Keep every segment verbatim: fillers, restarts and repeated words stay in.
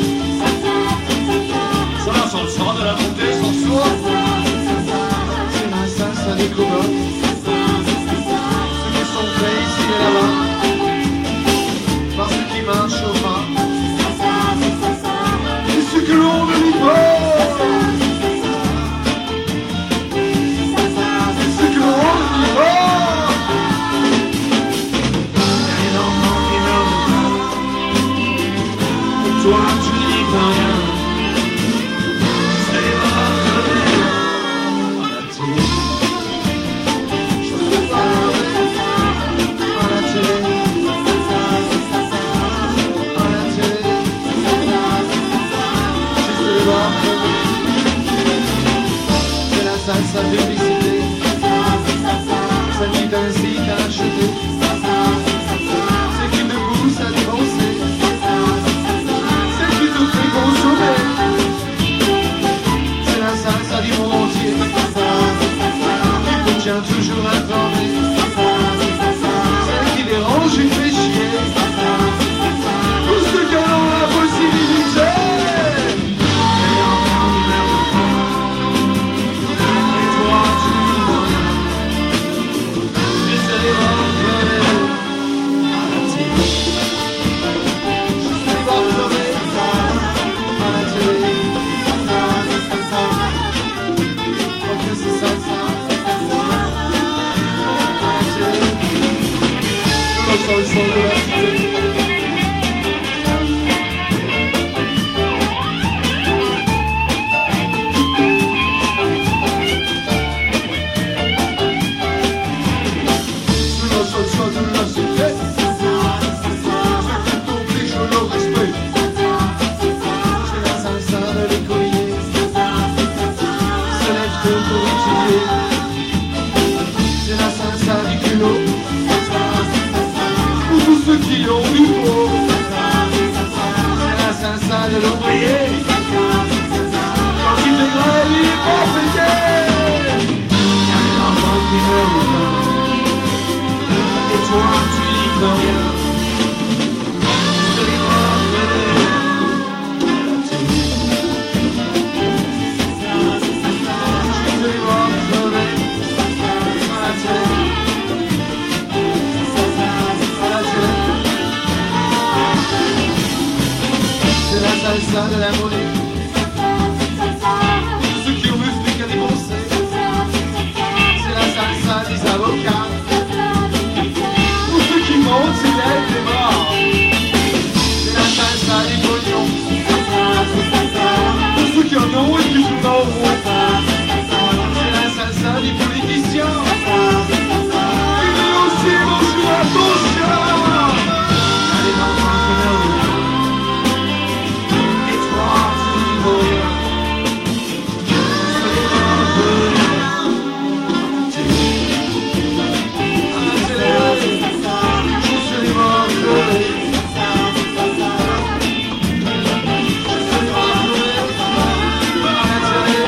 Ça va sans le sang de la montée, sans soin. C'est la salsa des cow-boys. Ceux qui sont faits ici et là-bas. Par ceux qui marchent au pas. Et ceux que l'on ne lit pas. Et ceux que l'on ne lit pas. Toi tu n'y peux rien. C'est pas crevé à la télé. Je peux pas crever à la télé. À la télé. Juste les voir crever. C'est la salsa publicité. Ça qui t'incite à acheter. C'est qui te pousse à dépenser. C'est la salsa du monde entier qui te tient toujours informé. Celle qui dérange et fait chier tout ce que l'on a possibilité. Et encore une heure de temps. Et toi tu n'y vois rien. J'essaie de rentrer à la télé. J'essaie de rentrer Soy solo la cité. C'est la salsa du culot. Pour tous ceux qui ont du pot. C'est la salsa de l'ouvrier. Quand il est grave, il est pas payé. Il y a des enfants qui meurent. Et toi, tu n'y peux rien. Je les vois venir. Je les vois crever. C'est la salsa de la monnaie. Ceux qui ont musclé qu'à dépenser. C'est la salsa des avocats. Pour ceux qui montent, c'est l'aide des morts. C'est la salsa des pognons. Pour ceux qui en ont et qui sont en haut. C'est la salsa des politiciens. Et lui aussi, bonjour, attention. Allez, l'enfant qui meurt de faim. Et toi, tu n'y vois rien. Soyez un peu à la télé. Je suis les morts crevés. Je suis les morts crevés. À la télé.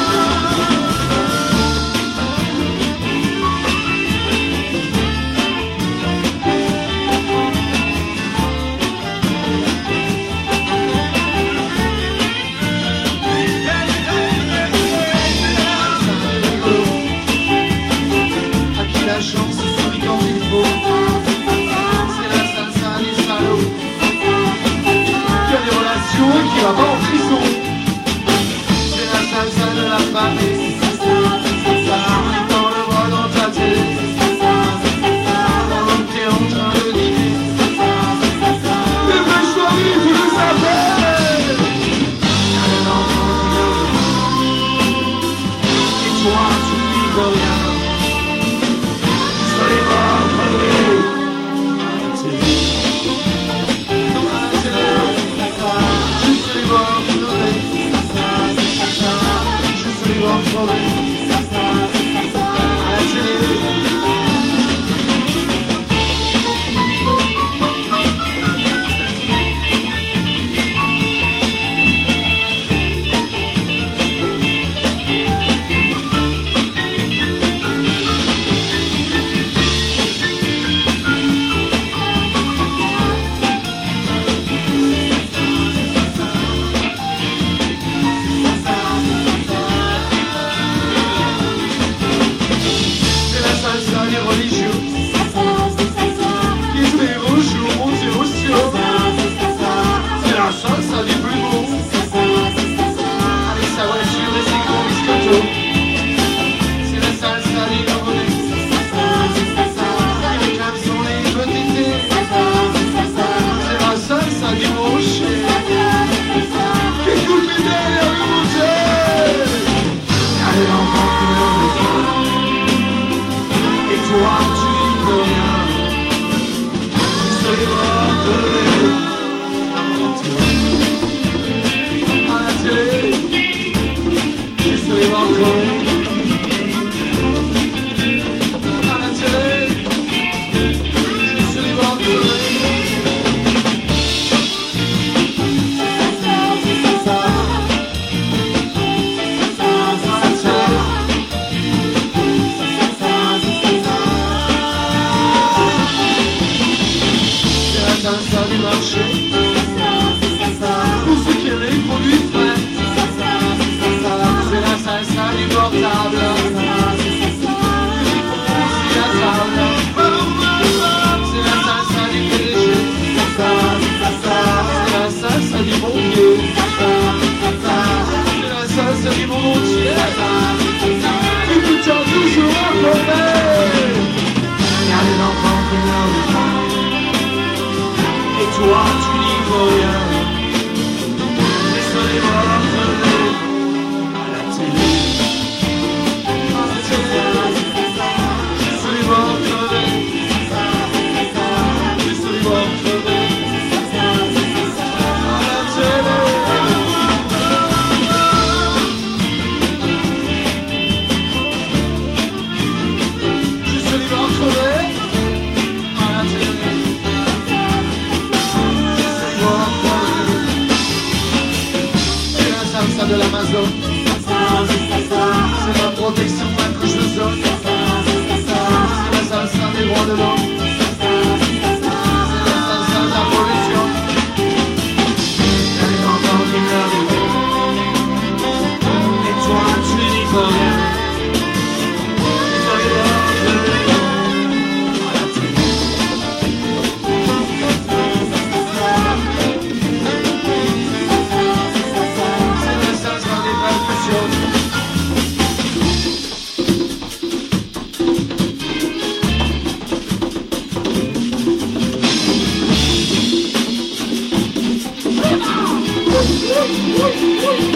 À qui la chance sourit quand il faut. C'est la salsa des salauds. Qui a des relations et qui va pas en prison. C'est la salsa de la famille. Ça arrive dans le bras dans ta télé. Pendant que t'es en train de dîner. Les vrais choisis, tu le savais. Y'a un enfant qui meurt de faim. Et toi, tu n'y peux rien. Soyez pas crevés à la télé. À la télé. Je suis les morts crevés. Je suis les morts crevés. À la télé. de l'Amazon. C'est la protection de la couche d'ozone. C'est la salsa des droits de l'homme. C'est la salsa de la pollution. Elle est encore une heure de et toi tu n'y peux rien. Woo!